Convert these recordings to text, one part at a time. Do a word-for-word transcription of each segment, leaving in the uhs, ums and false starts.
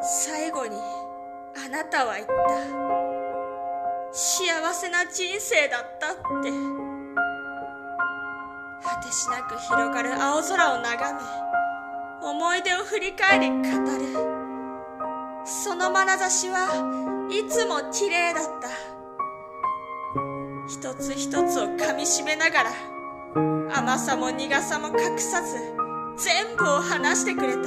最後にあなたは言った。幸せな人生だったって。果てしなく広がる青空を眺め、思い出を振り返り語る。その眼差しはいつも綺麗だった。一つ一つを噛みしめながら、甘さも苦さも隠さず全部を話してくれた。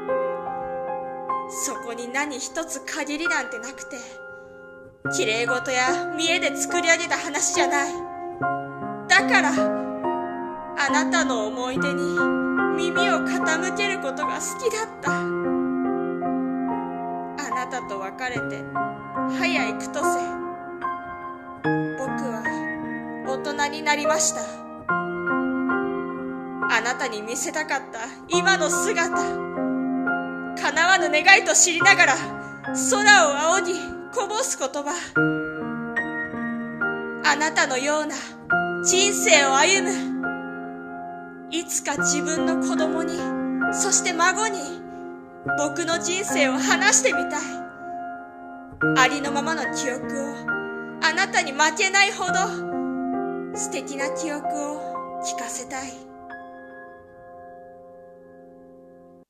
そこに何一つ限りなんてなくて、綺麗事や見栄で作り上げた話じゃない。だからあなたの思い出に耳を傾けることが好きだった。あなたと別れて早いくとせ、僕は大人になりました。あなたに見せたかった今の姿、叶わぬ願いと知りながら空を青にこぼす言葉。あなたのような人生を歩む。いつか自分の子供に、そして孫に僕の人生を話してみたい。ありのままの記憶をあなたに負けないほど素敵な記憶を聞かせたい。